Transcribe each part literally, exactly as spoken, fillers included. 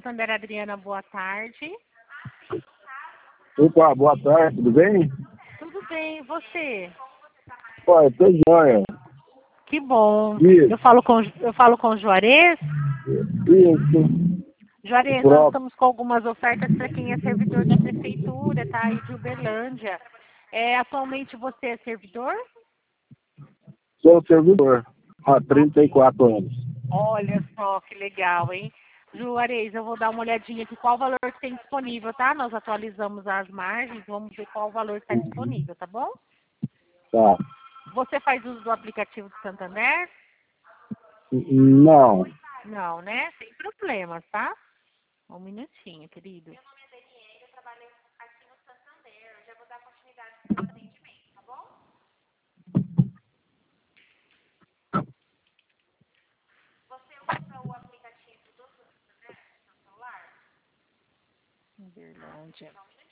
Santander, Adriana, boa tarde. Opa, boa tarde, tudo bem? Tudo bem, e você? Pô, eu tô joia. Que bom. Isso. Eu falo com, eu falo com o Juarez. Isso. Juarez, O nós próprio. estamos com algumas ofertas para quem é servidor da prefeitura, tá? Aí de Uberlândia. É, atualmente você é servidor? Sou servidor há trinta e quatro anos. Olha só que legal, hein? Juarez, eu vou dar uma olhadinha aqui qual o valor que tem disponível, tá? Nós atualizamos as margens, vamos ver qual o valor que está disponível, tá bom? Tá. Você faz uso do aplicativo do Santander? Não. Não, né? Sem problemas, tá? Um minutinho, querido. Uberlândia.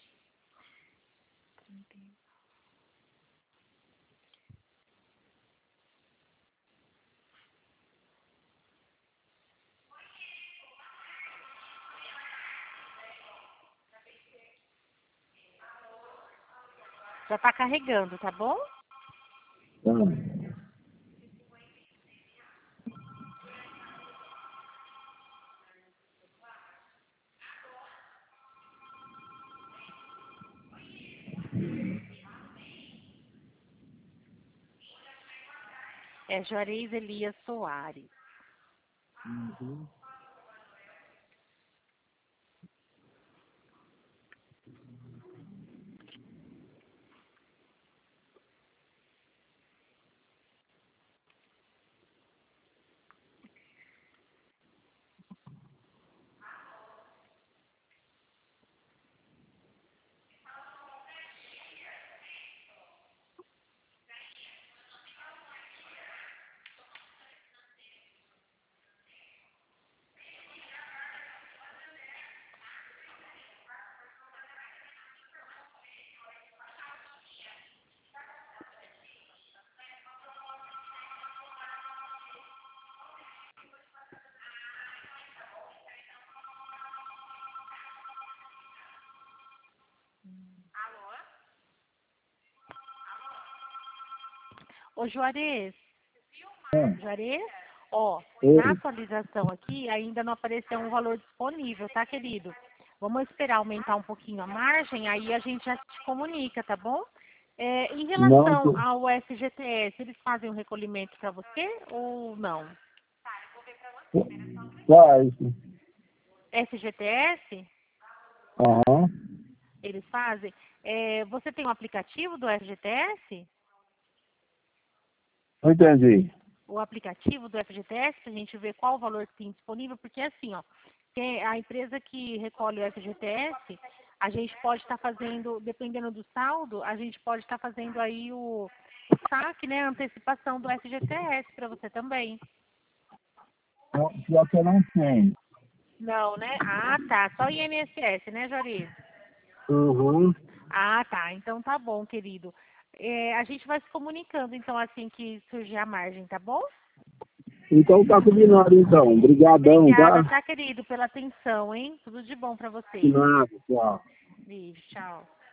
Já tá carregando, tá bom? Tá. É Juarez Elias Soares. Uhum. Ô Juarez, Ah, Juarez, ó, oi. na atualização aqui ainda não apareceu um valor disponível, tá, querido? Vamos esperar aumentar um pouquinho a margem, aí a gente já te comunica, tá bom? É, em Não, relação tô- ao S G T S, eles fazem um recolhimento para você ou não? faz. S G T S, Aham. eles fazem. É, você tem um aplicativo do S G T S? Não entendi. O aplicativo do F G T S, para a gente ver qual o valor que tem disponível, porque assim, ó, tem a empresa que recolhe o F G T S, a gente pode estar fazendo, dependendo do saldo, a gente pode estar fazendo aí o, o saque, né, a antecipação do F G T S para você também. Não, pior que eu não tenho. Não, né? Ah, tá. Só I N S S, né, Jori? Uhum. Ah, tá. Então tá bom, querido. É, a gente vai se comunicando, então, assim que surgir a margem, tá bom? Então tá combinado, então. Obrigadão, Obrigada, tá? tá, querido, pela atenção, hein? Tudo de bom para De você. nada, tchau. Beijo, tchau.